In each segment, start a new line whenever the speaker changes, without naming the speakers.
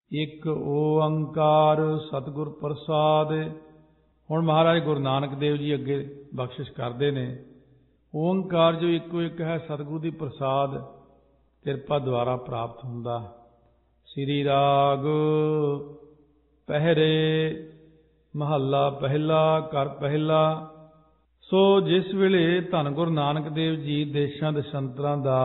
ਇੱਕ ਓੰਕਾਰ ਸਤਿਗੁਰ ਪ੍ਰਸਾਦ। ਹੁਣ ਮਹਾਰਾਜ ਗੁਰੂ ਨਾਨਕ ਦੇਵ ਜੀ ਅੱਗੇ ਬਖਸ਼ਿਸ਼ ਕਰਦੇ ਨੇ। ਓੰਕਾਰ ਜੋ ਇੱਕੋ ਇੱਕ ਹੈ, ਸਤਿਗੁਰੂ ਦੀ ਪ੍ਰਸਾਦ ਕਿਰਪਾ ਦੁਆਰਾ ਪ੍ਰਾਪਤ ਹੁੰਦਾ। ਸ੍ਰੀ ਰਾਗ ਪਹਿਰੇ ਮਹੱਲਾ ਪਹਿਲਾ ਘਰ ਪਹਿਲਾ। ਸੋ ਜਿਸ ਵੇਲੇ ਧੰਨ ਗੁਰੂ ਨਾਨਕ ਦੇਵ ਜੀ ਦੇਸ਼ਾਂ ਦੇਸ਼ਾਂਤਰਾਂ ਦਾ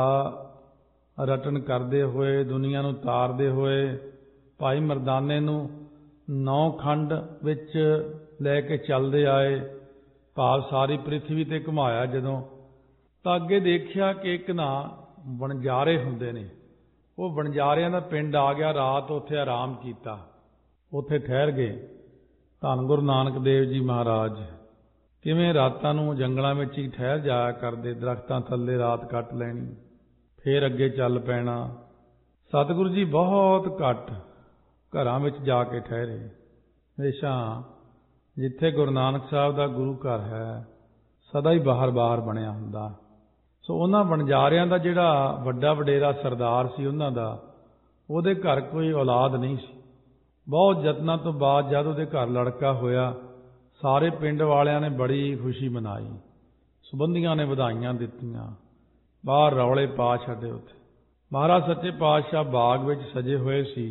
ਰਟਨ ਕਰਦੇ ਹੋਏ, ਦੁਨੀਆ ਨੂੰ ਤਾਰਦੇ ਹੋਏ, ਭਾਈ ਮਰਦਾਨੇ ਨੂੰ 9 ਖੰਡ ਵਿੱਚ ਲੈ ਕੇ ਚੱਲਦੇ ਆਏ, ਭਾਵ ਸਾਰੀ ਪ੍ਰਿਥਵੀ ਤੇ ਘੁਮਾਇਆ ਜਦੋਂ, ਤਾਂ ਅੱਗੇ ਦੇਖਿਆ ਕਿ ਇੱਕ ਨਾ ਵਣਜਾਰੇ ਹੁੰਦੇ ਨੇ। ਉਹ ਵਣਜਾਰਿਆਂ ਦਾ ਪਿੰਡ ਆ ਗਿਆ। ਰਾਤ ਉੱਥੇ ਆਰਾਮ ਕੀਤਾ, ਉੱਥੇ ਠਹਿਰ ਗਏ। ਧੰਨ ਗੁਰੂ ਨਾਨਕ ਦੇਵ ਜੀ ਮਹਾਰਾਜ ਕਿਵੇਂ ਰਾਤਾਂ ਨੂੰ ਜੰਗਲਾਂ ਵਿੱਚ ਹੀ ਠਹਿਰ ਜਾਇਆ ਕਰਦੇ, ਦਰਖਤਾਂ ਥੱਲੇ ਰਾਤ ਕੱਟ ਲੈਣੀ, ਫੇਰ ਅੱਗੇ ਚੱਲ ਪੈਣਾ। ਸਤਿਗੁਰੂ ਜੀ ਬਹੁਤ ਘੱਟ ਘਰਾਂ ਵਿੱਚ ਜਾ ਕੇ ਠਹਿਰੇ। ਹਮੇਸ਼ਾ ਜਿੱਥੇ ਗੁਰੂ ਨਾਨਕ ਸਾਹਿਬ ਦਾ ਗੁਰੂ ਘਰ ਹੈ, ਸਦਾ ਹੀ ਬਾਹਰ ਬਾਹਰ ਬਣਿਆ ਹੁੰਦਾ। ਸੋ ਉਹਨਾਂ ਵਣਜਾਰਿਆਂ ਦਾ ਜਿਹੜਾ ਵੱਡਾ ਵਡੇਰਾ ਸਰਦਾਰ ਸੀ ਉਹਨਾਂ ਦਾ, ਉਹਦੇ ਘਰ ਕੋਈ ਔਲਾਦ ਨਹੀਂ ਸੀ। ਬਹੁਤ ਯਤਨਾਂ ਤੋਂ ਬਾਅਦ ਜਦ ਉਹਦੇ ਘਰ ਲੜਕਾ ਹੋਇਆ, ਸਾਰੇ ਪਿੰਡ ਵਾਲਿਆਂ ਨੇ ਬੜੀ ਖੁਸ਼ੀ ਮਨਾਈ, ਸੰਬੰਧੀਆਂ ਨੇ ਵਧਾਈਆਂ ਦਿੱਤੀਆਂ, ਬਾਹਰ ਰੌਲੇ ਪਾ ਛੱਡੇ। ਉੱਥੇ ਮਹਾਰਾਜ ਸੱਚੇ ਪਾਤਸ਼ਾਹ ਬਾਗ ਵਿੱਚ ਸਜੇ ਹੋਏ ਸੀ।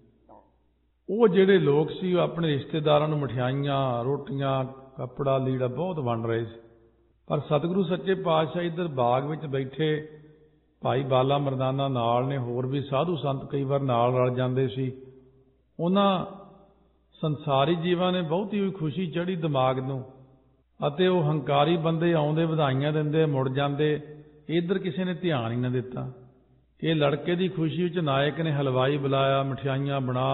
ਉਹ ਜਿਹੜੇ ਲੋਕ ਸੀ, ਉਹ ਆਪਣੇ ਰਿਸ਼ਤੇਦਾਰਾਂ ਨੂੰ ਮਠਿਆਈਆਂ, ਰੋਟੀਆਂ, ਕੱਪੜਾ, ਲੀੜਾ ਬਹੁਤ ਵੰਡ ਰਹੇ ਸੀ। ਪਰ ਸਤਿਗੁਰੂ ਸੱਚੇ ਪਾਤਸ਼ਾਹ ਇੱਧਰ ਬਾਗ ਵਿੱਚ ਬੈਠੇ, ਭਾਈ ਬਾਲਾ ਮਰਦਾਨਾ ਨਾਲ ਨੇ, ਹੋਰ ਵੀ ਸਾਧੂ ਸੰਤ ਕਈ ਵਾਰ ਨਾਲ ਰਲ ਜਾਂਦੇ ਸੀ। ਉਹਨਾਂ ਸੰਸਾਰੀ ਜੀਵਾਂ ਨੇ ਬਹੁਤੀ ਹੋਈ ਖੁਸ਼ੀ ਚੜ੍ਹੀ ਦਿਮਾਗ ਨੂੰ, ਅਤੇ ਉਹ ਹੰਕਾਰੀ ਬੰਦੇ ਆਉਂਦੇ ਵਧਾਈਆਂ ਦਿੰਦੇ ਮੁੜ ਜਾਂਦੇ। ਇੱਧਰ ਕਿਸੇ ਨੇ ਧਿਆਨ ਹੀ ਨਾ ਦਿੱਤਾ। ਇਹ ਲੜਕੇ ਦੀ ਖੁਸ਼ੀ ਵਿੱਚ ਨਾਇਕ ਨੇ ਹਲਵਾਈ ਬੁਲਾਇਆ, ਮਠਿਆਈਆਂ ਬਣਾ,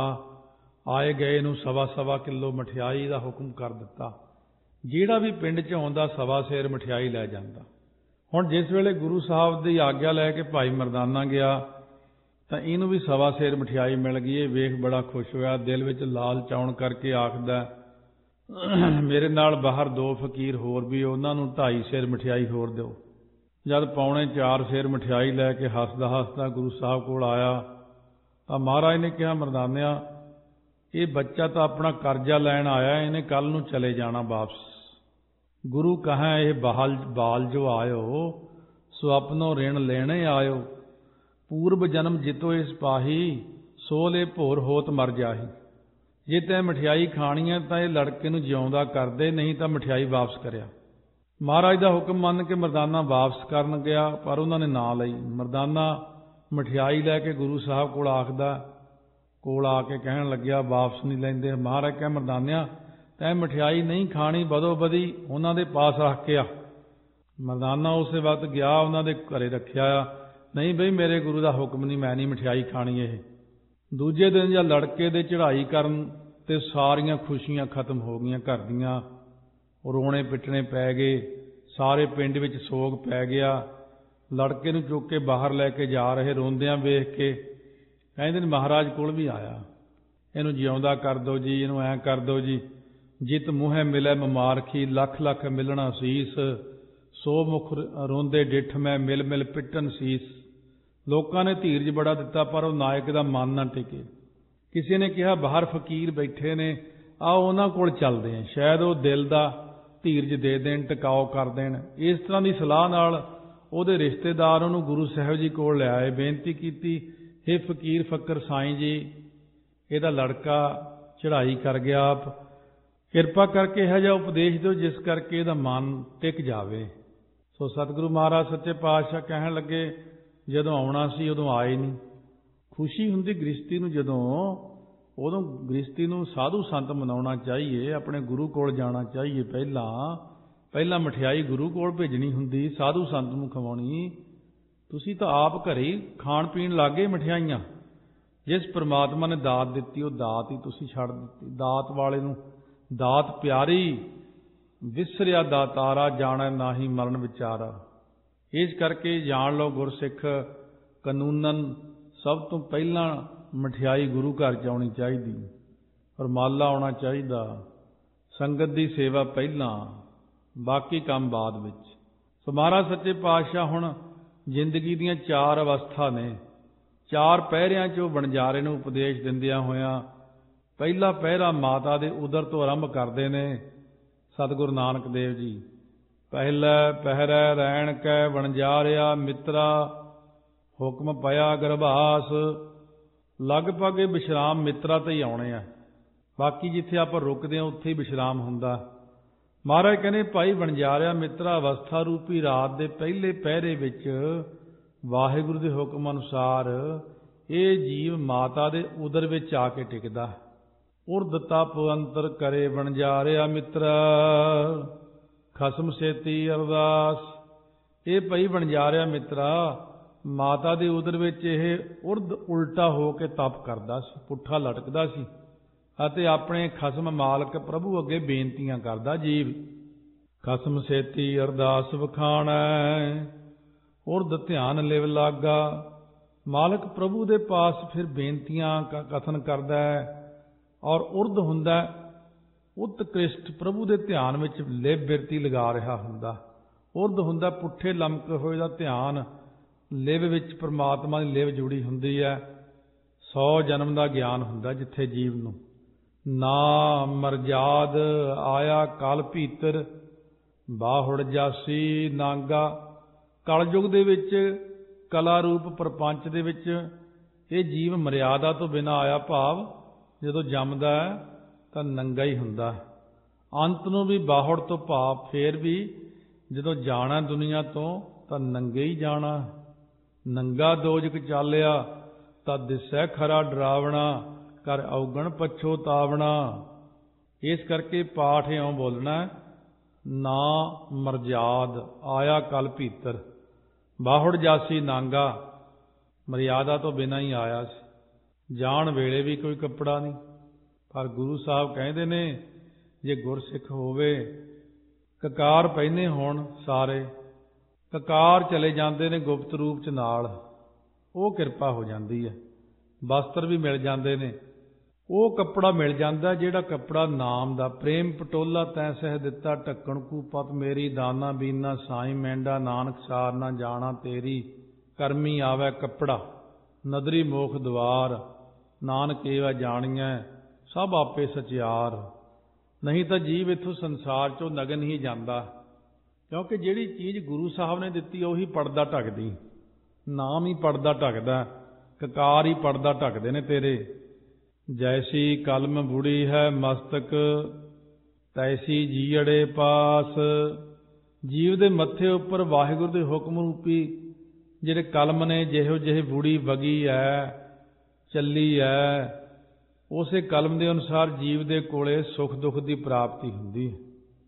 ਆਏ ਗਏ ਨੂੰ 1.25 ਕਿਲੋ ਮਠਿਆਈ ਦਾ ਹੁਕਮ ਕਰ ਦਿੱਤਾ। ਜਿਹੜਾ ਵੀ ਪਿੰਡ 'ਚ ਆਉਂਦਾ 1.25 ਸੇਰ ਮਠਿਆਈ ਲੈ ਜਾਂਦਾ। ਹੁਣ ਜਿਸ ਵੇਲੇ ਗੁਰੂ ਸਾਹਿਬ ਦੀ ਆਗਿਆ ਲੈ ਕੇ ਭਾਈ ਮਰਦਾਨਾ ਗਿਆ, ਤਾਂ ਇਹਨੂੰ ਵੀ 1.25 ਸੇਰ ਮਠਿਆਈ ਮਿਲ ਗਈ। ਇਹ ਵੇਖ ਬੜਾ ਖੁਸ਼ ਹੋਇਆ, ਦਿਲ ਵਿੱਚ ਲਾਲ ਚਾਉਣ ਕਰਕੇ ਆਖਦਾ, ਮੇਰੇ ਨਾਲ ਬਾਹਰ 2 ਫਕੀਰ ਹੋਰ ਵੀ, ਉਹਨਾਂ ਨੂੰ 2.5 ਸੇਰ ਮਠਿਆਈ ਹੋਰ ਦਿਓ। ਜਦ 3.25 ਸੇਰ ਮਠਿਆਈ ਲੈ ਕੇ ਹੱਸਦਾ ਹੱਸਦਾ ਗੁਰੂ ਸਾਹਿਬ ਕੋਲ ਆਇਆ, ਤਾਂ ਮਹਾਰਾਜ ਨੇ ਕਿਹਾ, ਮਰਦਾਨਿਆ, ਇਹ ਬੱਚਾ ਤਾਂ ਆਪਣਾ ਕਰਜ਼ਾ ਲੈਣ ਆਇਆ, ਇਹਨੇ ਕੱਲ ਨੂੰ ਚਲੇ ਜਾਣਾ ਵਾਪਸ। ਗੁਰੂ ਕਹਾਂ ਇਹ ਬਾਲ ਜੋ ਆਇਓ, ਸੋ ਆਪਣੋ ਰਿਣ ਲੈਣੇ ਆਇਓ। ਪੂਰਬ ਜਨਮ ਜਿਤੋ ਇਸ ਪਾਹੀ, ਸੋ ਲੈ ਭੋਰ ਹੋਤ ਮਰ ਜਾਹੀ। ਜੇ ਤੈਂ ਮਠਿਆਈ ਖਾਣੀ ਹੈ ਤਾਂ ਇਹ ਲੜਕੇ ਨੂੰ ਜਿਉਂਦਾ ਕਰਦੇ, ਨਹੀਂ ਤਾਂ ਮਠਿਆਈ ਵਾਪਸ ਕਰਿਆ। ਮਹਾਰਾਜ ਦਾ ਹੁਕਮ ਮੰਨ ਕੇ ਮਰਦਾਨਾ ਵਾਪਸ ਕਰਨ ਗਿਆ, ਪਰ ਉਹਨਾਂ ਨੇ ਨਾ ਲਈ। ਮਰਦਾਨਾ ਮਠਿਆਈ ਲੈ ਕੇ ਗੁਰੂ ਸਾਹਿਬ ਕੋਲ ਆਖਦਾ, ਕੋਲ ਆ ਕੇ ਕਹਿਣ ਲੱਗਿਆ, ਵਾਪਸ ਨਹੀਂ ਲੈਂਦੇ। ਮਹਾਰਾਜ ਕਹਿ, ਮਰਦਾਨਿਆ, ਤੈਂ ਮਠਿਆਈ ਨਹੀਂ ਖਾਣੀ, ਬਦੋ ਬਦੀ ਉਹਨਾਂ ਦੇ ਪਾਸ ਰੱਖ ਕੇ ਆ। ਮਰਦਾਨਾ ਉਸੇ ਵਕਤ ਗਿਆ, ਉਹਨਾਂ ਦੇ ਘਰੇ ਰੱਖਿਆ ਆ। ਨਹੀਂ ਬਈ, ਮੇਰੇ ਗੁਰੂ ਦਾ ਹੁਕਮ ਨਹੀਂ, ਮੈਂ ਨਹੀਂ ਮਠਿਆਈ ਖਾਣੀ। ਇਹ ਦੂਜੇ ਦਿਨ ਜਾਂ ਲੜਕੇ ਦੇ ਚੜ੍ਹਾਈ ਕਰਨ ਤੇ ਸਾਰੀਆਂ ਖੁਸ਼ੀਆਂ ਖਤਮ ਹੋ ਗਈਆਂ ਘਰ ਦੀਆਂ। ਰੋਣੇ ਪਿੱਟਣੇ ਪੈ ਗਏ, ਸਾਰੇ ਪਿੰਡ ਵਿੱਚ ਸੋਗ ਪੈ ਗਿਆ। ਲੜਕੇ ਨੂੰ ਚੁੱਕ ਕੇ ਬਾਹਰ ਲੈ ਕੇ ਜਾ ਰਹੇ, ਰੋਂਦਿਆਂ ਵੇਖ ਕੇ ਕਹਿੰਦੇ ਨੇ, ਮਹਾਰਾਜ ਕੋਲ ਵੀ ਆਇਆ, ਇਹਨੂੰ ਜਿਉਂਦਾ ਕਰ ਦਿਓ ਜੀ, ਇਹਨੂੰ ਐਂ ਕਰ ਦਿਓ ਜੀ। ਜਿਤ ਮੂੰਹੇ ਮਿਲੇ ਮਮਾਰਖੀ, ਲੱਖ ਲੱਖ ਮਿਲਣਾ ਸੀਸ, ਸੋ ਮੁਖ ਰੋਂਦੇ ਡਿੱਠ ਮੈਂ ਮਿਲ ਮਿਲ ਪਿੱਟਣ ਸੀਸ। ਲੋਕਾਂ ਨੇ ਧੀਰਜ ਬੜਾ ਦਿੱਤਾ, ਪਰ ਉਹ ਨਾਇਕ ਦਾ ਮਨ ਨਾ ਟਿਕੇ। ਕਿਸੇ ਨੇ ਕਿਹਾ, ਬਾਹਰ ਫਕੀਰ ਬੈਠੇ ਨੇ, ਆਓ ਉਹਨਾਂ ਕੋਲ ਚੱਲਦੇ ਹਾਂ, ਸ਼ਾਇਦ ਉਹ ਦਿਲ ਦਾ ਧੀਰਜ ਦੇ ਦੇਣ, ਟਿਕਾਓ ਕਰ ਦੇਣ। ਇਸ ਤਰ੍ਹਾਂ ਦੀ ਸਲਾਹ ਨਾਲ ਉਹਦੇ ਰਿਸ਼ਤੇਦਾਰ ਉਹਨੂੰ ਗੁਰੂ ਸਾਹਿਬ ਜੀ ਕੋਲ ਲੈ ਆਏ। ਬੇਨਤੀ ਕੀਤੀ, ਹੇ ਫਕੀਰ ਫਕਰ ਸਾਈਂ ਜੀ, ਇਹਦਾ ਲੜਕਾ ਚੜ੍ਹਾਈ ਕਰ ਗਿਆ, ਆਪ ਕਿਰਪਾ ਕਰਕੇ ਇਹੋ ਜਿਹਾ ਉਪਦੇਸ਼ ਦਿਓ ਜਿਸ ਕਰਕੇ ਇਹਦਾ ਮਨ ਟਿਕ ਜਾਵੇ। ਸੋ ਸਤਿਗੁਰੂ ਮਹਾਰਾਜ ਸੱਚੇ ਪਾਤਸ਼ਾਹ ਕਹਿਣ ਲੱਗੇ, ਜਦੋਂ ਆਉਣਾ ਸੀ ਉਦੋਂ ਆਏ ਨਹੀਂ। ਖੁਸ਼ੀ ਹੁੰਦੀ ਗ੍ਰਸਤੀ ਨੂੰ ਜਦੋਂ, ਉਦੋਂ ਗ੍ਰਸਤੀ ਨੂੰ ਸਾਧੂ ਸੰਤ ਮਨਾਉਣਾ ਚਾਹੀਏ, ਆਪਣੇ ਗੁਰੂ ਕੋਲ ਜਾਣਾ ਚਾਹੀਏ। ਪਹਿਲਾਂ ਮਠਿਆਈ ਗੁਰੂ ਕੋਲ ਭੇਜਣੀ ਹੁੰਦੀ, ਸਾਧੂ ਸੰਤ ਨੂੰ ਖਵਾਉਣੀ। ਤੁਸੀਂ ਤਾਂ ਆਪ ਘਰੇ ਹੀ ਖਾਣ ਪੀਣ ਲੱਗ ਗਏ ਮਠਿਆਈਆਂ। ਜਿਸ ਪ੍ਰਮਾਤਮਾ ਨੇ ਦਾਤ ਦਿੱਤੀ, ਉਹ ਦਾਤ ਹੀ ਤੁਸੀਂ ਛੱਡ ਦਿੱਤੀ। ਦਾਤ ਵਾਲੇ ਨੂੰ ਦਾਤ ਪਿਆਰੀ, ਵਿਸਰਿਆ ਦਾਤਾਰਾ, ਜਾਣੈ ਨਾਹੀ ਮਰਨ ਵਿਚਾਰਾ। ਇਸ ਕਰਕੇ ਜਾਣ ਲਓ, ਗੁਰਸਿੱਖ ਕਾਨੂੰਨਨ ਸਭ ਤੋਂ ਪਹਿਲਾਂ ਮਠਿਆਈ ਗੁਰੂ ਘਰ 'ਚ ਆਉਣੀ ਚਾਹੀਦੀ, ਰੁਮਾਲਾ ਆਉਣਾ ਚਾਹੀਦਾ, ਸੰਗਤ ਦੀ ਸੇਵਾ ਪਹਿਲਾਂ, ਬਾਕੀ ਕੰਮ ਬਾਅਦ ਵਿੱਚ। ਸੋ ਮਹਾਰਾਜ ਸੱਚੇ ਪਾਤਸ਼ਾਹ ਹੁਣ ਜ਼ਿੰਦਗੀ ਦੀਆਂ 4 ਅਵਸਥਾ ਨੇ, 4 ਪਹਿਰਿਆਂ 'ਚ ਉਹ ਵਣਜਾਰੇ ਨੂੰ ਉਪਦੇਸ਼ ਦਿੰਦਿਆਂ ਹੋਇਆਂ ਪਹਿਲਾ ਪਹਿਰਾ ਮਾਤਾ ਦੇ ਉਦਰ ਤੋਂ ਆਰੰਭ ਕਰਦੇ ਨੇ ਸਤਿਗੁਰੂ ਨਾਨਕ ਦੇਵ ਜੀ। ਪਹਿਲੇ ਪਹਿਰੇ ਰਹਿਣ ਕੈ ਵਣਜਾਰਿਆ ਮਿੱਤਰਾ, ਹੁਕਮ ਪਿਆ ਗਰਭਾਸ। ਲਗਭਗ ਇਹ ਵਿਸ਼ਰਾਮ ਮਿੱਤਰਾ ਤੇ ਹੀ ਆਉਣੇ ਆ, ਬਾਕੀ ਜਿੱਥੇ ਆਪਾਂ ਰੁਕਦੇ ਹਾਂ ਉੱਥੇ ਹੀ ਵਿਸ਼ਰਾਮ ਹੁੰਦਾ। ਮਹਾਰਾਜ ਕਹਿੰਦੇ ਭਾਈ ਵਣਜਾਰਿਆ ਮਿੱਤਰਾ, ਅਵਸਥਾ ਰੂਪੀ ਰਾਤ ਦੇ ਪਹਿਲੇ ਪਹਿਰੇ ਵਿੱਚ ਵਾਹਿਗੁਰੂ ਦੇ ਹੁਕਮ ਅਨੁਸਾਰ ਇਹ ਜੀਵ ਮਾਤਾ ਦੇ ਉਦਰ ਵਿੱਚ ਆ ਕੇ ਟਿਕਦਾ। ਉਰਦ ਤਪ ਅੰਤਰ ਕਰੇ ਵਣਜਾਰਿਆ ਮਿੱਤਰਾ, ਖਸਮ ਸੇਤੀ ਅਰਦਾਸ। ਇਹ ਭਾਈ ਵਣਜਾਰਿਆ ਮਿੱਤਰਾ, ਮਾਤਾ ਦੇ ਉਦਰ ਵਿੱਚ ਇਹ ਉਰਦ ਉਲਟਾ ਹੋ ਕੇ ਤਪ ਕਰਦਾ ਸੀ, ਪੁੱਠਾ ਲਟਕਦਾ ਸੀ ਅਤੇ ਆਪਣੇ ਖਸਮ ਮਾਲਕ ਪ੍ਰਭੂ ਅੱਗੇ ਬੇਨਤੀਆਂ ਕਰਦਾ ਜੀਵ। ਖਸਮ ਸੇਤੀ ਅਰਦਾਸ ਵਖਾਣੈ, ਉਰਦ ਧਿਆਨ ਲਿਵ ਲਾਗਾ। ਮਾਲਕ ਪ੍ਰਭੂ ਦੇ ਪਾਸ ਫਿਰ ਬੇਨਤੀਆਂ ਕਥਨ ਕਰਦਾ ਹੈ ਔਰ ਉਰਦ ਹੁੰਦਾ ਉਤਕ੍ਰਿਸ਼ਟ ਪ੍ਰਭੂ ਦੇ ਧਿਆਨ ਵਿੱਚ ਲਿਵ ਬਿਰਤੀ ਲਗਾ ਰਿਹਾ ਹੁੰਦਾ। ਉਰਦ ਹੁੰਦਾ ਪੁੱਠੇ ਲਮਕ ਹੋਏ ਦਾ ਧਿਆਨ, ਲਿਵ ਵਿੱਚ ਪ੍ਰਮਾਤਮਾ ਦੀ ਲਿਵ ਜੁੜੀ ਹੁੰਦੀ ਹੈ। 100 ਜਨਮ ਦਾ ਗਿਆਨ ਹੁੰਦਾ ਜਿੱਥੇ ਜੀਵ ਨੂੰ। ਨਾ ਮਰਜਾਦ ਆਇਆ ਕਲ ਭੀਤਰ, ਬਾਹੁੜ ਜਾਸੀ ਨਾਗਾ। ਕਲਯੁਗ ਦੇ ਵਿੱਚ ਕਲਾ ਰੂਪ ਪ੍ਰਪੰਚ ਦੇ ਵਿੱਚ ਇਹ ਜੀਵ ਮਰਿਆਦਾ ਤੋਂ ਬਿਨਾਂ ਆਇਆ, ਭਾਵ ਜਦੋਂ ਜੰਮਦਾ ਹੈ ਤਾਂ ਨੰਗਾ ਹੀ ਹੁੰਦਾ। ਅੰਤ ਨੂੰ ਵੀ ਬਾਹੁੜ ਤੋਂ ਭਾਵ ਫੇਰ ਵੀ ਜਦੋਂ ਜਾਣਾ ਦੁਨੀਆ ਤੋਂ ਤਾਂ ਨੰਗੇ ਹੀ ਜਾਣਾ। ਨੰਗਾ ਦੋਜਕ ਚਾਲਿਆ ਤਾਂ ਦਿਸੈ ਖਰਾ ਡਰਾਵਣਾ, ਕਰ ਔਗਣ ਪਛੋਤਾਵਣਾ। ਇਸ ਕਰਕੇ ਪਾਠ ਇਉਂ ਬੋਲਣਾ, ਨਾ ਮਰਜਾਦ ਆਇਆ ਕਲ ਭੀਤਰ, ਬਾਹੁੜ ਜਾਸੀ ਨਾਂਗਾ। ਮਰਿਆਦਾ ਤੋਂ ਬਿਨਾਂ ਹੀ ਆਇਆ ਸੀ, ਜਾਣ ਵੇਲੇ ਵੀ ਕੋਈ ਕੱਪੜਾ ਨਹੀਂ। ਪਰ ਗੁਰੂ ਸਾਹਿਬ ਕਹਿੰਦੇ ਨੇ ਜੇ ਗੁਰਸਿੱਖ ਹੋਵੇ, ਕਕਾਰ ਪਹਿਨੇ ਹੋਣ ਸਾਰੇ, ਕਕਾਰ ਚਲੇ ਜਾਂਦੇ ਨੇ ਗੁਪਤ ਰੂਪ ਚ ਨਾਲ, ਉਹ ਕਿਰਪਾ ਹੋ ਜਾਂਦੀ ਹੈ। ਵਸਤਰ ਵੀ ਮਿਲ ਜਾਂਦੇ ਨੇ, ਉਹ ਕੱਪੜਾ ਮਿਲ ਜਾਂਦਾ ਜਿਹੜਾ ਕੱਪੜਾ ਨਾਮ ਦਾ। ਪ੍ਰੇਮ ਪਟੋਲਾ ਤੈਂ ਸਹਿ ਦਿੱਤਾ ਢੱਕਣ ਕੂਪਤ ਮੇਰੀ, ਦਾਨਾ ਬੀਨਾ ਸਾਈਂ ਮੈਂਡਾ, ਨਾਨਕ ਸਾਰ ਨਾ ਜਾਣਾ ਤੇਰੀ। ਕਰਮੀ ਆਵੈ ਕੱਪੜਾ ਨਦਰੀ ਮੋਖ ਦੁਆਰ, ਨਾਨਕ ਏਵੈ ਜਾਣੀਐ ਸਭ ਆਪੇ ਸਚਿਆਰ। ਨਹੀਂ ਤਾਂ ਜੀਵ ਇੱਥੋਂ ਸੰਸਾਰ ਚੋਂ ਨਗਨ ਹੀ ਜਾਂਦਾ, ਕਿਉਂਕਿ ਜਿਹੜੀ ਚੀਜ਼ ਗੁਰੂ ਸਾਹਿਬ ਨੇ ਦਿੱਤੀ ਉਹੀ ਪਰਦਾ ਢੱਕਦੀ। ਨਾਮ ਹੀ ਪਰਦਾ ਢੱਕਦਾ, ਕਕਾਰ ਹੀ ਪਰਦਾ ਢੱਕਦੇ ਨੇ ਤੇਰੇ। ਜੈਸੀ ਕਲਮ ਬੁੜੀ ਹੈ ਮਸਤਕ, ਤੈਸੀ ਜੀਅੜੇ ਪਾਸ। ਜੀਵ ਦੇ ਮੱਥੇ ਉੱਪਰ ਵਾਹਿਗੁਰੂ ਦੇ ਹੁਕਮ ਰੂਪੀ ਜਿਹੜੇ ਕਲਮ ਨੇ, ਜਿਹੋ ਜਿਹੇ ਬੁੜੀ ਵਗੀ ਹੈ, ਚੱਲੀ ਹੈ, ਉਸੇ ਕਲਮ ਦੇ ਅਨੁਸਾਰ ਜੀਵ ਦੇ ਕੋਲੇ ਸੁੱਖ ਦੁੱਖ ਦੀ ਪ੍ਰਾਪਤੀ ਹੁੰਦੀ ਹੈ।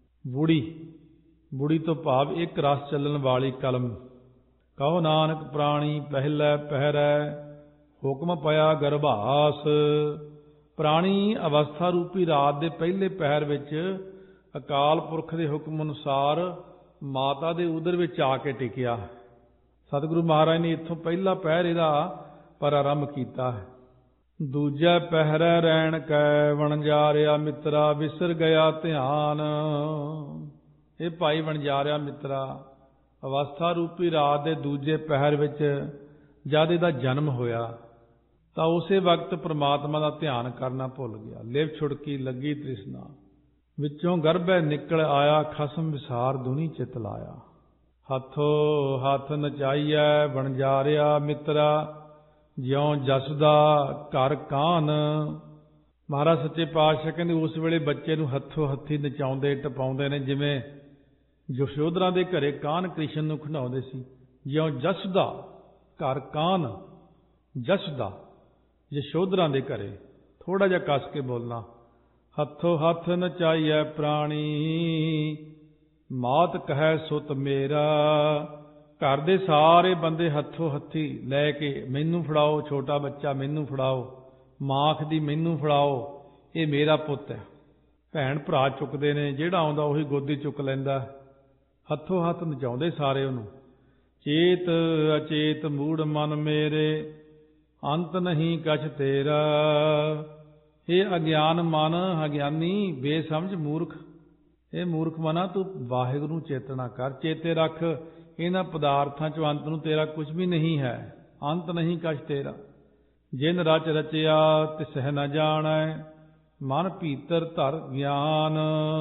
ਬੁੜੀ ਤੋਂ ਭਾਵ ਇੱਕ ਰਸ ਚੱਲਣ ਵਾਲੀ ਕਲਮ। ਕਹੋ ਨਾਨਕ ਪ੍ਰਾਣੀ ਪਹਿਲੇ ਪਹਿਰੈ, ਹੁਕਮ ਪਿਆ ਗਰਭਾਸ। ਪ੍ਰਾਣੀ ਅਵਸਥਾ ਰੂਪੀ ਰਾਤ ਦੇ ਪਹਿਲੇ ਪਹਿਰ ਵਿੱਚ ਅਕਾਲ ਪੁਰਖ ਦੇ ਹੁਕਮ ਅਨੁਸਾਰ ਮਾਤਾ ਦੇ ਉਦਰ ਵਿੱਚ ਆ ਕੇ ਟਿਕਿਆ। ਸਤਿਗੁਰੂ ਮਹਾਰਾਜ ਨੇ ਇੱਥੋਂ ਪਹਿਲਾ ਪਹਿਰ ਇਹਦਾ ਪ੍ਰਾਰੰਭ ਕੀਤਾ ਹੈ। ਦੂਜਾ ਪਹਿਰੇ ਰਹਿਣ ਕੈ ਵਣਜਾਰਿਆ ਮਿੱਤਰਾ, ਵਿਸਰ ਗਿਆ ਧਿਆਨ। ਇਹ ਭਾਈ ਵਣਜਾਰਿਆ ਮਿੱਤਰਾ, ਅਵਸਥਾ ਰੂਪੀ ਰਾਤ ਦੇ ਦੂਜੇ ਪਹਿਰ ਵਿੱਚ ਜਦ ਇਹਦਾ ਜਨਮ ਹੋਇਆ ਤਾਂ ਉਸੇ ਵਕਤ ਪ੍ਰਮਾਤਮਾ ਦਾ ਧਿਆਨ ਕਰਨਾ ਭੁੱਲ ਗਿਆ। ਲਿਵ ਛੁੜਕੀ ਲੱਗੀ ਤ੍ਰਿਸ਼ਨਾ, ਵਿੱਚੋਂ ਗਰਭੈ ਨਿਕਲ ਆਇਆ, ਖਸਮ ਵਿਸਾਰ ਦੁਨੀ ਚਿਤ ਲਾਇਆ। ਹੱਥੋ ਹੱਥ ਨਚਾਈਐ ਵਣਜਾਰਿਆ ਮਿੱਤਰਾ, ਜਿਉਂ ਜਸਦਾ ਘਰ ਕਾਨ। ਮਹਾਰਾਜ ਸੱਚੇ ਪਾਤਸ਼ਾਹ ਕਹਿੰਦੇ ਉਸ ਵੇਲੇ ਬੱਚੇ ਨੂੰ ਹੱਥੋਂ ਹੱਥੀ ਨਚਾਉਂਦੇ ਟਪਾਉਂਦੇ ਨੇ, ਜਿਵੇਂ ਯਸ਼ੋਧਰਾ ਦੇ ਘਰੇ ਕਾਨ ਕ੍ਰਿਸ਼ਨ ਨੂੰ ਖਿਡਾਉਂਦੇ ਸੀ। ਜਿਉਂ ਜਸਦਾ ਘਰ ਕਾਨ, ਜਸਦਾ ਯਸ਼ੋਧਰਾ ਦੇ ਘਰੇ। ਥੋੜਾ ਜਿਹਾ ਕੱਸ ਕੇ ਬੋਲਣਾ, ਹੱਥੋਂ ਹੱਥ ਨਚਾਈਐ ਪ੍ਰਾਣੀ, ਮਾਤ ਕਹੈ ਸੁਤ ਮੇਰਾ। ਘਰ ਦੇ ਸਾਰੇ ਬੰਦੇ ਹੱਥੋਂ ਹੱਥੀ ਲੈ ਕੇ ਮੈਨੂੰ ਫੜਾਓ, ਛੋਟਾ ਬੱਚਾ ਮੈਨੂੰ ਫੜਾਓ, ਮਾਂ ਆਖਦੀ ਮੈਨੂੰ ਫੜਾਓ, ਇਹ ਮੇਰਾ ਪੁੱਤ ਹੈ। ਭੈਣ ਭਰਾ ਚੁੱਕਦੇ ਨੇ, ਜਿਹੜਾ ਆਉਂਦਾ ਉਹੀ ਗੋਦੀ ਚੁੱਕ ਲੈਂਦਾ। ਹੱਥੋਂ ਹੱਥ ਨਚਾਉਂਦੇ ਸਾਰੇ ਉਹਨੂੰ। ਚੇਤ ਅਚੇਤ ਮੂੜ ਮਨ ਮੇਰੇ, ਅੰਤ ਨਹੀਂ ਕਛ ਤੇਰਾ। ਇਹ ਅਗਿਆਨ ਮਨ, ਅਗਿਆਨੀ ਬੇਸਮਝ ਮੂਰਖ, ਇਹ ਮੂਰਖ ਮਨਾ ਤੂੰ ਵਾਹਿਗੁਰੂ ਨੂੰ ਚੇਤਨਾ ਕਰ, ਚੇਤੇ ਰੱਖ ਇਹਨਾਂ ਪਦਾਰਥਾਂ ਚੋਂ ਅੰਤ ਨੂੰ ਤੇਰਾ ਕੁਝ ਵੀ ਨਹੀਂ ਹੈ। ਅੰਤ ਨਹੀਂ ਕਛ ਤੇਰਾ। ਜਿਨ ਰਚ ਰਚਿਆ ਤਿਸਹਿ ਨ ਜਾਣੈ, ਮਨ ਭੀਤਰ ਧਰ ਗਿਆਨ।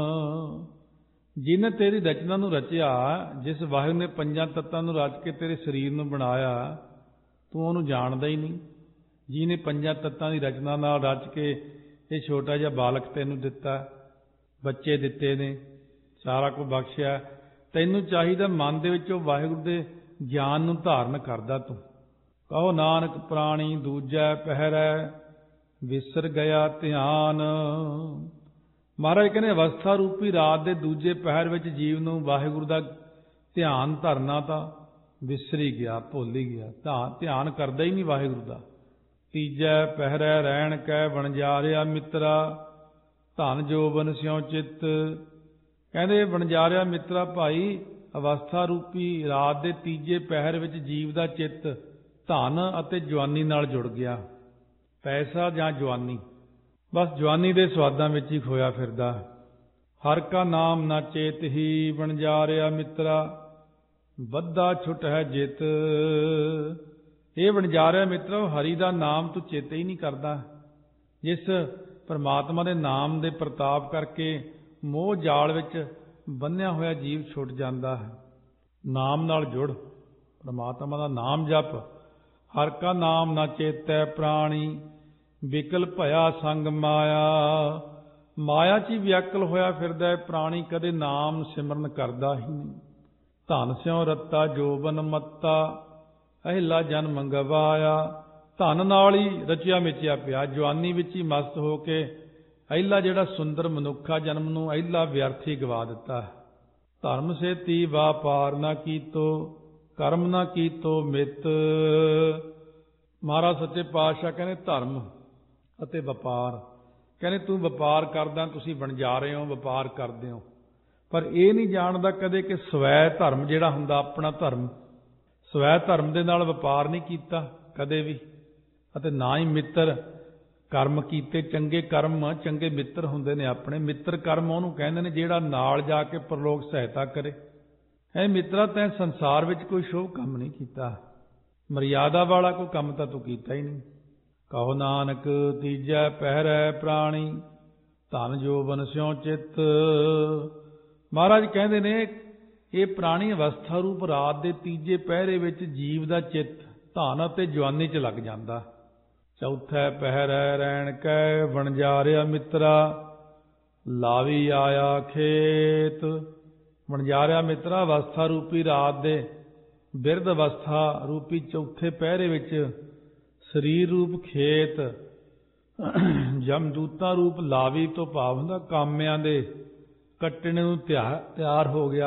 ਜਿਹਨੇ ਤੇਰੀ ਰਚਨਾ ਨੂੰ ਰਚਿਆ, ਜਿਸ ਵਾਹਿਗੁਰੂ ਨੇ ਪੰਜਾਂ ਤੱਤਾਂ ਨੂੰ ਰਚ ਕੇ ਤੇਰੇ ਸਰੀਰ ਨੂੰ ਬਣਾਇਆ, ਤੂੰ ਉਹਨੂੰ ਜਾਣਦਾ ਹੀ ਨਹੀਂ। ਜਿਹਨੇ ਪੰਜਾਂ ਤੱਤਾਂ ਦੀ ਰਚਨਾ ਨਾਲ ਰਚ ਕੇ ਇਹ ਛੋਟਾ ਜਿਹਾ ਬਾਲਕ ਤੈਨੂੰ ਦਿੱਤਾ, ਬੱਚੇ ਦਿੱਤੇ ਨੇ, ਸਾਰਾ ਕੁਝ ਬਖਸ਼ਿਆ, ਤੈਨੂੰ ਚਾਹੀਦਾ ਮਨ ਦੇ ਵਿੱਚ ਉਹ ਵਾਹਿਗੁਰੂ ਦੇ ਗਿਆਨ ਨੂੰ ਧਾਰਨ ਕਰਦਾ ਤੂੰ। ਕਹੋ ਨਾਨਕ ਪ੍ਰਾਣੀ ਦੂਜੈ ਪਹਿਰੈ, ਵਿਸਰ ਗਿਆ ਧਿਆਨ। ਮਹਾਰਾਜ ਕਹਿੰਦੇ ਅਵਸਥਾ ਰੂਪੀ ਰਾਤ ਦੇ ਦੂਜੇ ਪਹਿਰ ਵਿੱਚ ਜੀਵ ਨੂੰ ਵਾਹਿਗੁਰੂ ਦਾ ਧਿਆਨ ਧਰਨਾ ਤਾਂ ਵਿਸਰੀ ਗਿਆ, ਭੁੱਲ ਹੀ ਗਿਆ, ਧਿਆਨ ਕਰਦਾ ਹੀ ਨਹੀਂ ਵਾਹਿਗੁਰੂ ਦਾ। ਤੀਜੈ ਪਹਿਰੈ ਰਹਿਣ ਕੈ ਵਣਜਾਰਿਆ ਮਿੱਤਰਾ, ਧਨ ਜੋਬਨ ਸਿਉ ਚਿੱਤ। ਕਹਿੰਦੇ ਵਣਜਾਰਿਆ ਮਿੱਤਰਾ ਭਾਈ, ਅਵਸਥਾ ਰੂਪੀ ਰਾਤ ਦੇ ਤੀਜੇ ਪਹਿਰ ਵਿੱਚ ਜੀਵ ਦਾ ਚਿੱਤ ਧਨ ਅਤੇ ਜਵਾਨੀ ਨਾਲ ਜੁੜ ਗਿਆ। ਪੈਸਾ ਜਾਂ ਜਵਾਨੀ, ਬਸ ਜਵਾਨੀ ਦੇ ਸਵਾਦਾਂ ਵਿੱਚ ਹੀ ਖੋਇਆ ਫਿਰਦਾ। ਹਰ ਕਾ ਨਾਮ ਨਾ ਚੇਤ ਹੀ, ਵਣਜਾਰਿਆ ਮਿੱਤਰਾ ਬੱਧਾ ਛੁਟ ਹੈ ਜਿਤ। ਇਹ ਵਣਜਾਰਿਆ ਮਿੱਤਰਾ, ਹਰੀ ਦਾ ਨਾਮ ਤੂੰ ਚੇਤੇ ਹੀ ਨਹੀਂ ਕਰਦਾ। ਜਿਸ ਪਰਮਾਤਮਾ ਦੇ ਨਾਮ ਦੇ ਪ੍ਰਤਾਪ ਕਰਕੇ ਮੋਹ ਜਾਲ ਵਿੱਚ ਬੰਨਿਆ ਹੋਇਆ ਜੀਵ ਛੁੱਟ ਜਾਂਦਾ ਹੈ। ਨਾਮ ਨਾਲ ਜੁੜ, ਪਰਮਾਤਮਾ ਦਾ ਨਾਮ ਜਪ। ਹਰ ਕਾ ਨਾਮ ਨਾ ਚੇਤੈ ਪ੍ਰਾਣੀ, ਵਿਕਲ ਭਇਆ ਸੰਗ ਮਾਇਆ। ਮਾਇਆ 'ਚ ਹੀ ਵਿਅਕਲ ਹੋਇਆ ਫਿਰਦਾ ਹੈ ਪ੍ਰਾਣੀ, ਕਦੇ ਨਾਮ ਸਿਮਰਨ ਕਰਦਾ ਹੀ ਨਹੀਂ। ਧਨ ਸਿਉ ਰੱਤਾ ਜੋਬਨ ਮੱਤਾ, ਅਹਿਲਾ ਜਨਮ ਗਵਾਇਆ। ਧਨ ਨਾਲ ਹੀ ਰਚਿਆ ਮਿਚਿਆ ਪਿਆ, ਜਵਾਨੀ ਵਿੱਚ ਹੀ ਮਸਤ ਹੋ ਕੇ ਅਹਿਲਾ ਜਿਹੜਾ ਸੁੰਦਰ ਮਨੁੱਖਾ ਜਨਮ ਨੂੰ ਅਹਿਲਾ ਵਿਅਰਥੀ ਗਵਾ ਦਿੱਤਾ। ਧਰਮ ਸੇਤੀ ਵਾਪਾਰ ਨਾ ਕੀਤੋ, ਕਰਮ ਨਾ ਕੀਤੋ ਮਿੱਤ। ਮਹਾਰਾਜ ਸੱਚੇ ਪਾਤਸ਼ਾਹ ਕਹਿੰਦੇ ਧਰਮ ਅਤੇ ਵਪਾਰ, ਕਹਿੰਦੇ ਤੂੰ ਵਪਾਰ ਕਰਦਾ, ਤੁਸੀਂ ਵਣਜਾਰੇ ਹੋ, ਵਪਾਰ ਕਰਦੇ ਹੋ, ਪਰ ਇਹ ਨਹੀਂ ਜਾਣਦਾ ਕਦੇ ਕਿ ਸਵੈ ਧਰਮ ਜਿਹੜਾ ਹੁੰਦਾ, ਆਪਣਾ ਧਰਮ, ਸਵੈ ਧਰਮ ਦੇ ਨਾਲ ਵਪਾਰ ਨਹੀਂ ਕੀਤਾ ਕਦੇ ਵੀ, ਅਤੇ ਨਾ ਹੀ ਮਿੱਤਰ ਕਰਮ ਕੀਤੇ। ਚੰਗੇ ਕਰਮ, ਚੰਗੇ ਮਿੱਤਰ ਹੁੰਦੇ ਨੇ ਆਪਣੇ। ਮਿੱਤਰ ਕਰਮ ਉਹਨੂੰ ਕਹਿੰਦੇ ਨੇ ਜਿਹੜਾ ਨਾਲ ਜਾ ਕੇ ਪਰਲੋਕ ਸਹਾਇਤਾ ਕਰੇ। ਐ ਮਿੱਤਰਾ, ਤੈਂ ਸੰਸਾਰ ਵਿੱਚ ਕੋਈ ਸ਼ੁਭ ਕੰਮ ਨਹੀਂ ਕੀਤਾ, ਮਰਿਆਦਾ ਵਾਲਾ ਕੋਈ ਕੰਮ ਤਾਂ ਤੂੰ ਕੀਤਾ ਹੀ ਨਹੀਂ। ਕਹੋ ਨਾਨਕ ਤੀਜੈ ਪਹਿਰੈ ਪ੍ਰਾਣੀ, ਧਨ ਜੋਬਨ ਸਿਉ ਚਿੱਤ। ਮਹਾਰਾਜ ਕਹਿੰਦੇ ਨੇ ਇਹ ਪ੍ਰਾਣੀ ਅਵਸਥਾ ਰੂਪ ਰਾਤ ਦੇ ਤੀਜੇ ਪਹਿਰੇ ਵਿੱਚ ਜੀਵ ਦਾ ਚਿੱਤ ਧਨ ਅਤੇ ਜਵਾਨੀ 'ਚ ਲੱਗ ਜਾਂਦਾ। ਚੌਥੈ ਪਹਿਰੈ ਰਹਿਣ ਕੈ ਵਣਜਾਰਿਆ ਮਿੱਤਰਾ, ਲਾਵੀ ਆਇਆ ਖੇਤ। ਵਣਜਾਰਿਆ ਮਿੱਤਰਾ, ਅਵਸਥਾ ਰੂਪੀ ਰਾਤ ਦੇ ਬਿਰਧ ਅਵਸਥਾ ਰੂਪੀ ਚੌਥੇ ਪਹਿਰੇ ਵਿੱਚ ਸਰੀਰ ਰੂਪ ਖੇਤ, ਜਮਦੂਤਾਂ ਰੂਪ ਲਾਵੀ ਤੋਂ ਭਾਵ ਹੁੰਦਾ ਕਾਮਿਆਂ ਦੇ ਕੱਟਣੇ ਨੂੰ ਤਿਆਰ ਹੋ ਗਿਆ।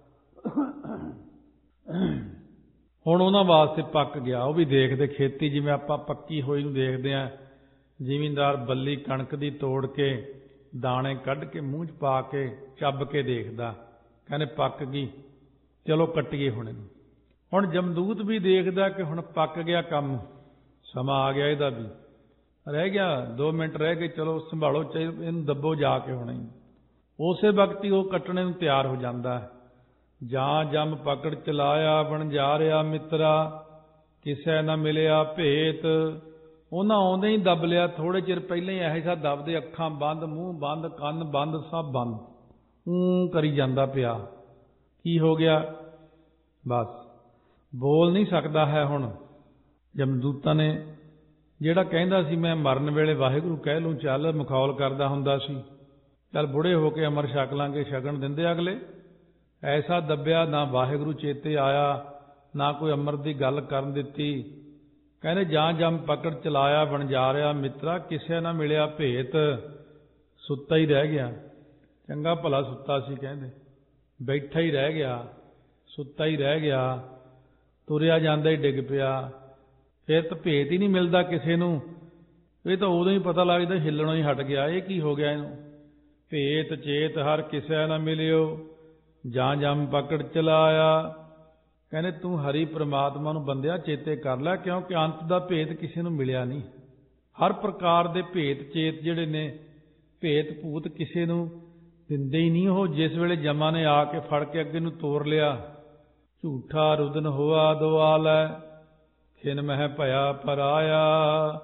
ਹੁਣ ਉਹਨਾਂ ਵਾਸਤੇ ਪੱਕ ਗਿਆ। ਉਹ ਵੀ ਦੇਖਦੇ ਖੇਤੀ, ਜਿਵੇਂ ਆਪਾਂ ਪੱਕੀ ਹੋਈ ਨੂੰ ਦੇਖਦੇ ਹਾਂ, ਜ਼ਿਮੀਂਦਾਰ ਬੱਲੀ ਕਣਕ ਦੀ ਤੋੜ ਕੇ ਦਾਣੇ ਕੱਢ ਕੇ ਮੂੰਹ 'ਚ ਪਾ ਕੇ ਚੱਬ ਕੇ ਦੇਖਦਾ, ਕਹਿੰਦੇ ਪੱਕ ਗਈ, ਚਲੋ ਕੱਟੀਏ ਹੁਣ ਇਹਨੂੰ। ਹੁਣ ਜਮਦੂਤ ਵੀ ਦੇਖਦਾ ਕਿ ਹੁਣ ਪੱਕ ਗਿਆ ਕੰਮ, ਸਮਾਂ ਆ ਗਿਆ ਇਹਦਾ ਵੀ, ਰਹਿ ਗਿਆ 2 ਮਿੰਟ ਰਹਿ ਗਏ, ਚਲੋ ਸੰਭਾਲੋ, ਇਹਨੂੰ ਦੱਬੋ ਜਾ ਕੇ ਹੁਣੇ। ਉਸੇ ਵਕਤ ਹੀ ਉਹ ਕੱਟਣੇ ਨੂੰ ਤਿਆਰ ਹੋ ਜਾਂਦਾ। ਜਾਂ ਜਮ ਪਕੜ ਚਲਾਇਆ ਵਣਜਾਰਿਆ ਮਿੱਤਰਾ, ਕਿਸੇ ਨਾ ਮਿਲਿਆ ਭੇਤ। ਉਹਨਾਂ ਆਉਂਦੇ ਹੀ ਦੱਬ ਲਿਆ, ਥੋੜੇ ਚਿਰ ਪਹਿਲਾਂ ਹੀ ਇਹੋ ਜਿਹਾ ਦੱਬਦੇ, ਅੱਖਾਂ ਬੰਦ, ਮੂੰਹ ਬੰਦ, ਕੰਨ ਬੰਦ, ਸਭ ਬੰਦ, ਕਰੀ ਜਾਂਦਾ ਪਿਆ। ਕੀ ਹੋ ਗਿਆ? ਬਸ ਬੋਲ ਨਹੀਂ ਸਕਦਾ ਹੈ। ਹੁਣ ਜਮਦੂਤਾਂ ਨੇ, ਜਿਹੜਾ ਕਹਿੰਦਾ ਸੀ ਮੈਂ ਮਰਨ ਵੇਲੇ ਵਾਹਿਗੁਰੂ ਕਹਿ ਲੂੰ, ਚੱਲ ਮਖੌਲ ਕਰਦਾ ਹੁੰਦਾ ਸੀ, ਚੱਲ ਬੁੜੇ ਹੋ ਕੇ ਅਮਰ ਛਕ ਲਾਂਗੇ, ਛਕਣ ਦਿੰਦੇ ਅਗਲੇ। ਐਸਾ ਦੱਬਿਆ, ਨਾ ਵਾਹਿਗੁਰੂ ਚੇਤੇ ਆਇਆ, ਨਾ ਕੋਈ ਅੰਮ੍ਰਿਤ ਦੀ ਗੱਲ ਕਰਨ ਦਿੱਤੀ। ਕਹਿੰਦੇ ਜਾਂ ਜਮ ਪਕੜ ਚਲਾਇਆ ਵਣਜਾਰਿਆ ਮਿੱਤਰਾ, ਕਿਸੇ ਨਾ ਮਿਲਿਆ ਭੇਤ। ਸੁੱਤਾ ਹੀ ਰਹਿ ਗਿਆ, ਚੰਗਾ ਭਲਾ ਸੁੱਤਾ ਸੀ, ਕਹਿੰਦੇ ਬੈਠਾ ਹੀ ਰਹਿ ਗਿਆ, ਸੁੱਤਾ ਹੀ ਰਹਿ ਗਿਆ, ਤੁਰਿਆ ਜਾਂਦਾ ਹੀ ਡਿੱਗ ਪਿਆ। ਫਿਰ ਤਾਂ ਭੇਤ ਹੀ ਨਹੀਂ ਮਿਲਦਾ ਕਿਸੇ ਨੂੰ। ਇਹ ਤਾਂ ਉਦੋਂ ਹੀ ਪਤਾ ਲੱਗਦਾ ਹਿੱਲਣੋਂ ਹੀ ਹਟ ਗਿਆ, ਇਹ ਕੀ ਹੋ ਗਿਆ ਇਹਨੂੰ। ਭੇਤ ਚੇਤ ਹਰ ਕਿਸੇ ਨਾ ਮਿਲਿਓ, ਜਾਂ ਜਮ ਪਕੜ ਚਲਾਇਆ। ਕਹਿੰਦੇ ਤੂੰ ਹਰੀ ਪ੍ਰਮਾਤਮਾ ਨੂੰ ਬੰਦਿਆ ਚੇਤੇ ਕਰ ਲੈ, ਕਿਉਂਕਿ ਅੰਤ ਦਾ ਭੇਤ ਕਿਸੇ ਨੂੰ ਮਿਲਿਆ ਨਹੀਂ। ਹਰ ਪ੍ਰਕਾਰ ਦੇ ਭੇਤ ਚੇਤ ਜਿਹੜੇ ਨੇ, ਭੇਤ ਭੂਤ ਕਿਸੇ ਨੂੰ ਦਿੰਦੇ ਹੀ ਨਹੀਂ ਉਹ। ਜਿਸ ਵੇਲੇ ਜਮਾਂ ਨੇ ਆ ਕੇ ਫੜ ਕੇ ਅੱਗੇ ਨੂੰ ਤੋਰ ਲਿਆ, ਝੂਠਾ ਰੁਦਨ ਹੋਆ ਦੁਆਲੈ, ਖਿਨ ਮਹਿ ਭਇਆ ਪਰਾਇਆ।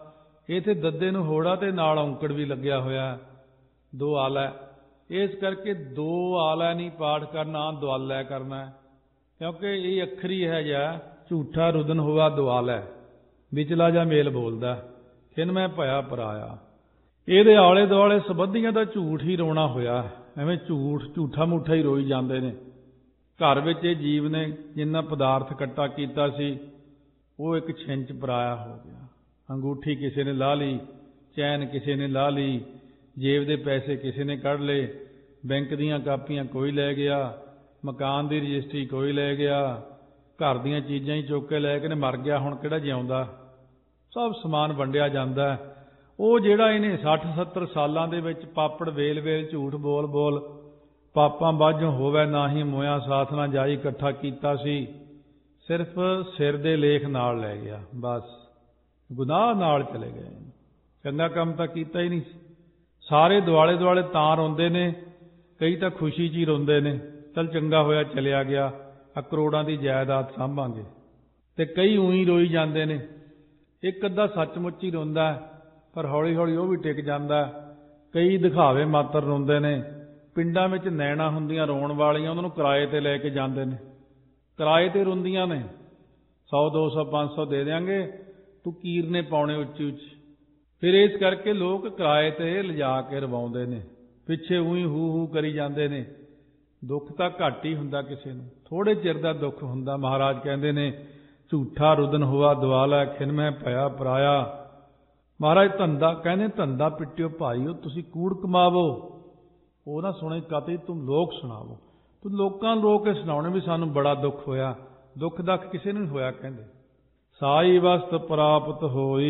ਇੱਥੇ ਦੱਦੇ ਨੂੰ ਹੋੜਾ ਤੇ ਨਾਲ ਔਂਕੜ ਵੀ ਲੱਗਿਆ ਹੋਇਆ, ਦੋ ਆਲਾ। ਇਸ ਕਰਕੇ ਦੋ ਆਲਾ ਨਹੀਂ ਪਾਠ ਕਰਨਾ, ਦੁਆਲਾ ਕਰਨਾ, ਕਿਉਂਕਿ ਇਹ ਅੱਖਰੀ ਹੈ ਜਾਂ ਝੂਠਾ ਰੁਦਨ ਹੋਆ ਦੁਆਲਾ, ਵਿਚਲਾ ਜਾਂ ਮੇਲ ਬੋਲਦਾ, ਖਿਨ ਮੈਂ ਭਇਆ ਪਰਾਇਆ। ਇਹਦੇ ਆਲੇ ਦੁਆਲੇ ਸੰਬੰਧੀਆਂ ਦਾ ਝੂਠ ਹੀ ਰੋਣਾ ਹੋਇਆ, ਐਵੇਂ ਝੂਠਾ ਮੂਠਾ ਹੀ ਰੋਈ ਜਾਂਦੇ ਨੇ। ਘਰ ਵਿੱਚ ਇਹ ਜੀਵ ਨੇ ਜਿੰਨਾ ਪਦਾਰਥ ਇਕੱਠਾ ਕੀਤਾ ਸੀ ਉਹ ਇੱਕ ਛਿੰਝ ਪਰਾਇਆ ਹੋ ਗਿਆ। ਅੰਗੂਠੀ ਕਿਸੇ ਨੇ ਲਾ ਲਈ, ਚੈਨ ਕਿਸੇ ਨੇ ਲਾ ਲਈ, ਜੇਬ ਦੇ ਪੈਸੇ ਕਿਸੇ ਨੇ ਕੱਢ ਲਏ, ਬੈਂਕ ਦੀਆਂ ਕਾਪੀਆਂ ਕੋਈ ਲੈ ਗਿਆ, ਮਕਾਨ ਦੀ ਰਜਿਸਟਰੀ ਕੋਈ ਲੈ ਗਿਆ, ਘਰ ਦੀਆਂ ਚੀਜ਼ਾਂ ਹੀ ਚੁੱਕ ਕੇ ਲੈ ਕੇ ਨੇ, ਮਰ ਗਿਆ ਹੁਣ ਕਿਹੜਾ ਜਿਉਂਦਾ। ਸਭ ਸਮਾਨ ਵੰਡਿਆ ਜਾਂਦਾ। ਉਹ ਜਿਹੜਾ ਇਹਨੇ 60-70 ਸਾਲਾਂ ਦੇ ਵਿੱਚ ਪਾਪੜ ਵੇਲ ਵੇਲ ਝੂਠ ਬੋਲ ਬੋਲ ਪਾਪਾਂ ਬਾਝੋਂ ਹੋਵੇ ਨਾ ਹੀ ਮੋਇਆ ਸਾਥ ਨਾ ਜਾਈ ਇਕੱਠਾ ਕੀਤਾ ਸੀ, ਸਿਰਫ ਸਿਰ ਦੇ ਲੇਖ ਨਾਲ ਲੈ ਗਿਆ, ਬਸ ਗੁਨਾਹ ਨਾਲ ਚਲੇ ਗਏ। ਚੰਗਾ ਕੰਮ ਤਾਂ ਕੀਤਾ ਹੀ ਨਹੀਂ ਸੀ। ਸਾਰੇ ਦੁਆਲੇ ਦੁਆਲੇ ਤਾਂ ਰੋਂਦੇ ਨੇ, ਕਈ ਤਾਂ ਖੁਸ਼ੀ 'ਚ ਹੀ ਰੋਂਦੇ ਨੇ, ਚੱਲ ਚੰਗਾ ਹੋਇਆ ਚਲਿਆ ਗਿਆ, ਆ ਕਰੋੜਾਂ ਦੀ ਜਾਇਦਾਦ ਸਾਂਭਾਂਗੇ, ਤੇ ਕਈ ਊਂ ਹੀ ਰੋਈ ਜਾਂਦੇ ਨੇ। ਇੱਕ ਅੱਧਾ ਸੱਚਮੁੱਚ ਹੀ ਰੋਂਦਾ, ਪਰ ਹੌਲੀ ਹੌਲੀ ਉਹ ਵੀ ਟਿਕ ਜਾਂਦਾ। ਕਈ ਦਿਖਾਵੇ ਮਾਤਰ ਰੋਂਦੇ ਨੇ। ਪਿੰਡਾਂ ਵਿੱਚ ਨੈਣਾ ਹੁੰਦੀਆਂ ਰੋਣ ਵਾਲੀਆਂ, ਉਹਨਾਂ ਨੂੰ ਕਿਰਾਏ 'ਤੇ ਲੈ ਕੇ ਜਾਂਦੇ ਨੇ, ਕਿਰਾਏ 'ਤੇ ਰੋਂਦੀਆਂ ਨੇ, 100 200 500 ਦੇ ਦਿਆਂਗੇ, ਤੂੰ ਕੀਰਨੇ ਪਾਉਣੇ ਉੱਚੀ ਉੱਚੀ। ਫਿਰ ਇਸ ਕਰਕੇ ਲੋਕ ਕਿਰਾਏ 'ਤੇ ਲਿਜਾ ਕੇ ਰਵਾਉਂਦੇ ਨੇ, ਪਿੱਛੇ ਊਂ ਹੀ ਹੂ ਹੂ ਕਰੀ ਜਾਂਦੇ ਨੇ। ਦੁੱਖ ਤਾਂ ਘੱਟ ਹੀ ਹੁੰਦਾ ਕਿਸੇ ਨੂੰ, ਥੋੜ੍ਹੇ ਚਿਰ ਦਾ ਦੁੱਖ ਹੁੰਦਾ। ਮਹਾਰਾਜ ਕਹਿੰਦੇ ਨੇ ਝੂਠਾ ਰੁਦਨ ਹੋਆ ਦੁਆਲਾ, ਖਿਨ ਮੈਂ ਭਇਆ ਪਰਾਇਆ। ਮਹਾਰਾਜ ਧੰਦਾ ਕਹਿੰਦੇ, ਧੰਦਾ ਪਿੱਟਿਓ ਭਾਈਓ, ਤੁਸੀਂ ਕੂੜ ਕਮਾਵੋ, ਉਹ ਨਾ ਸੁਣੇ ਕਤੇ ਤੁਮ ਲੋਕ ਸੁਣਾਵੋ। ਤੂੰ ਲੋਕਾਂ ਨੂੰ ਰੋ ਕੇ ਸੁਣਾਉਣੇ ਵੀ ਸਾਨੂੰ ਬੜਾ ਦੁੱਖ ਹੋਇਆ। ਦੁੱਖ ਦੱਖ ਕਿਸੇ ਨੂੰ ਨਹੀਂ ਹੋਇਆ। ਕਹਿੰਦੇ ਸਾਈ ਵਸਤ ਪ੍ਰਾਪਤ ਹੋਈ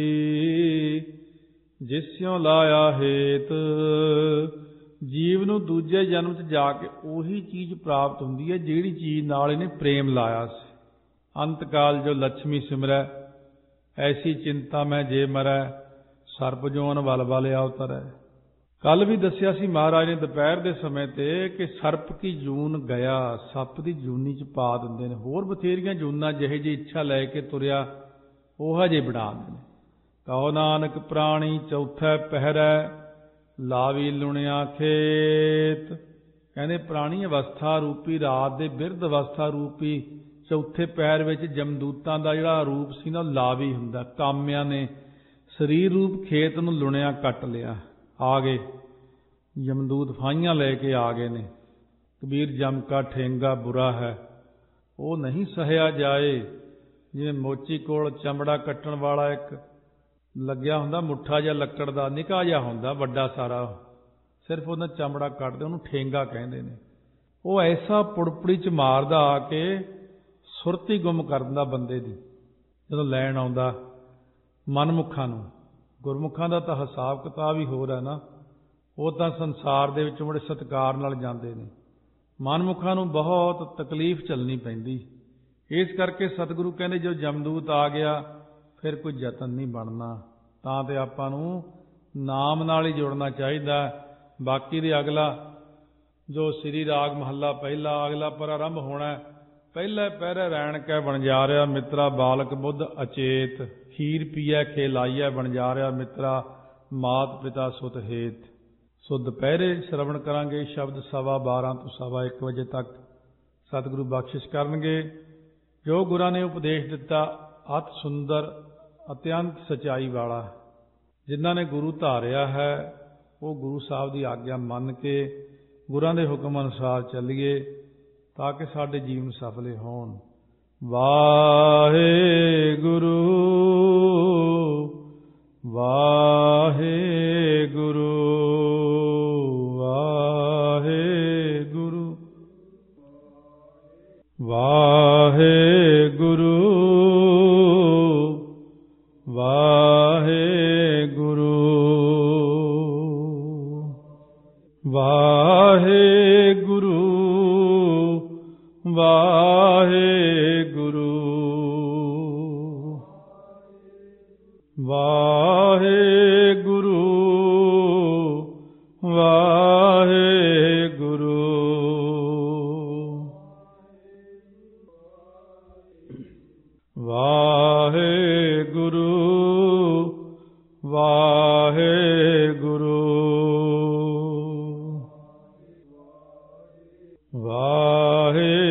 ਜਿਸਿਉ ਲਾਇਆ ਹੇਤ। ਜੀਵ ਨੂੰ ਦੂਜੇ ਜਨਮ 'ਚ ਜਾ ਕੇ ਉਹੀ ਚੀਜ਼ ਪ੍ਰਾਪਤ ਹੁੰਦੀ ਹੈ ਜਿਹੜੀ ਚੀਜ਼ ਨਾਲ ਇਹਨੇ ਪ੍ਰੇਮ ਲਾਇਆ ਸੀ। ਅੰਤ ਕਾਲ ਜੋ ਲక్ష్ਮੀ ਸਿਮਰੈ, ਐਸੀ ਚਿੰਤਾ ਮੈਂ ਜੇ ਮਰੈ, ਸਰਪ ਜੋਨ ਵਲ ਵਲ ਅਵਤਰੈ। ਕੱਲ ਵੀ ਦੱਸਿਆ ਸੀ ਮਹਾਰਾਜ ਨੇ ਦੁਪਹਿਰ ਦੇ ਸਮੇਂ ਤੇ ਕਿ ਸਰਪ ਕੀ ਜੂਨ ਗਿਆ, ਸੱਪ ਦੀ ਜੂਨੀ 'ਚ ਪਾ ਦਿੰਦੇ ਨੇ। ਹੋਰ ਬਥੇਰੀਆਂ ਜੂਨਾਂ ਜਿਹੇ ਜਿਹੀ ਇੱਛਾ ਲੈ ਕੇ ਤੁਰਿਆ ਉਹ ਹਜੇ ਬਣਾ ਦਿੰਦੇ ਨੇ। ਕਹੋ ਨਾਨਕ ਪ੍ਰਾਣੀ ਚੌਥੈ ਪਹਿਰੈ, ਲਾਵੀ ਲੁਣਿਆ ਖੇਤ। ਕਹਿੰਦੇ ਪ੍ਰਾਣੀ ਅਵਸਥਾ ਰੂਪੀ ਰਾਤ ਦੇ ਬਿਰਧ ਅਵਸਥਾ ਰੂਪੀ ਚੌਥੇ ਪੈਰ ਵਿੱਚ ਜਮਦੂਤਾਂ ਦਾ ਜਿਹੜਾ ਰੂਪ ਸੀ ਨਾ, ਲਾਵੀ ਹੁੰਦਾ। ਕਾਮਿਆਂ ਨੇ ਸਰੀਰ ਰੂਪ ਖੇਤ ਨੂੰ ਲੁਣਿਆ ਕੱਟ ਲਿਆ, ਆ ਗਏ ਯਮਦੂਤ, ਫਾਹੀਆਂ ਲੈ ਕੇ ਆ ਗਏ ਨੇ। ਕਬੀਰ ਜਮ ਕਾ ਠੇਂਗਾ ਬੁਰਾ ਹੈ, ਉਹ ਨਹੀਂ ਸਹਿਆ ਜਾਏ। ਜਿਵੇਂ ਮੋਚੀ ਕੋਲ ਚਮੜਾ ਕੱਟਣ ਵਾਲਾ ਇੱਕ ਲੱਗਿਆ ਹੁੰਦਾ, ਮੁੱਠਾ ਜਿਹਾ ਲੱਕੜ ਦਾ, ਨਿੱਕਾ ਜਿਹਾ ਹੁੰਦਾ, ਵੱਡਾ ਸਾਰਾ, ਸਿਰਫ ਉਹਦਾ ਚਮੜਾ ਕੱਟਦੇ, ਉਹਨੂੰ ਠੇਂਗਾ ਕਹਿੰਦੇ ਨੇ। ਉਹ ਐਸਾ ਪੁੜਪੜੀ 'ਚ ਮਾਰਦਾ ਆ ਕੇ ਸੁਰਤੀ ਗੁੰਮ ਕਰ ਦਿੰਦਾ ਬੰਦੇ ਦੀ। ਜਦੋਂ ਲੈਣ ਆਉਂਦਾ ਮਨਮੁੱਖਾਂ ਨੂੰ, ਗੁਰਮੁਖਾਂ ਦਾ ਤਾਂ ਹਿਸਾਬ ਕਿਤਾਬ ਹੀ ਹੋਰ ਹੈ ਨਾ, ਉਹ ਤਾਂ ਸੰਸਾਰ ਦੇ ਵਿੱਚ ਬੜੇ ਸਤਿਕਾਰ ਨਾਲ ਜਾਂਦੇ ਨੇ। ਮਨਮੁੱਖਾਂ ਨੂੰ ਬਹੁਤ ਤਕਲੀਫ ਝੱਲਣੀ ਪੈਂਦੀ। ਇਸ ਕਰਕੇ ਸਤਿਗੁਰੂ ਕਹਿੰਦੇ ਜੋ ਜਮਦੂਤ ਆ ਗਿਆ ਫਿਰ ਕੋਈ ਯਤਨ ਨਹੀਂ ਬਣਨਾ, ਤਾਂ ਤੇ ਆਪਾਂ ਨੂੰ ਨਾਮ ਨਾਲ ਹੀ ਜੁੜਨਾ ਚਾਹੀਦਾ। ਬਾਕੀ ਦੇ ਅਗਲਾ ਜੋ ਸ੍ਰੀ ਰਾਗ ਮਹੱਲਾ ਪਹਿਲਾ ਅਗਲਾ ਪਰ ਆਰੰਭ ਹੋਣਾ, ਪਹਿਲੇ ਪਹਿਰੇ ਰੈਣ ਕੈ ਵਣਜਾਰਿਆ ਮਿੱਤਰਾ, ਬਾਲਕ ਬੁੱਧ ਅਚੇਤ, ਖੀਰ ਪੀਐ ਖੇਲਾਈਐ ਵਣਜਾਰਿਆ ਮਿੱਤਰਾ, ਮਾਤ ਪਿਤਾ ਸੁਤ ਹੇਤ। ਸੋ ਦੁਪਹਿਰੇ ਸ਼ਰਵਣ ਕਰਾਂਗੇ ਸ਼ਬਦ 12:15 ਤੋਂ 1:15 ਵਜੇ ਤੱਕ। ਸਤਿਗੁਰੂ ਬਖਸ਼ਿਸ਼ ਕਰਨਗੇ। ਜੋ ਗੁਰਾਂ ਨੇ ਉਪਦੇਸ਼ ਦਿੱਤਾ ਅਤ ਸੁੰਦਰ, ਅਤਿਅੰਤ ਸਚਾਈ ਵਾਲਾ, ਜਿਨ੍ਹਾਂ ਨੇ ਗੁਰੂ ਧਾਰਿਆ ਹੈ ਉਹ ਗੁਰੂ ਸਾਹਿਬ ਦੀ ਆਗਿਆ ਮੰਨ ਕੇ ਗੁਰਾਂ ਦੇ ਹੁਕਮ ਅਨੁਸਾਰ ਚੱਲੀਏ ਤਾਂ ਕਿ ਸਾਡੇ ਜੀਵਨ ਸਫਲੇ ਹੋਣ। ਵਾਹਿਗੁਰੂ ਵਾਹਿਗੁਰੂ ਵਾਹਿਗੁਰੂ ਵਾਹਿਗੁਰੂ ਵਾਹਿਗੁਰੂ ਵਾਹਿਗੁਰੂ ਵਾਹਿਗੁਰੂ ਵਾਹਿਗੁਰੂ ਵਾਹਿਗੁਰੂ ਵਾਹਿਗੁਰੂ ਵਾਹਿਗੁਰੂ।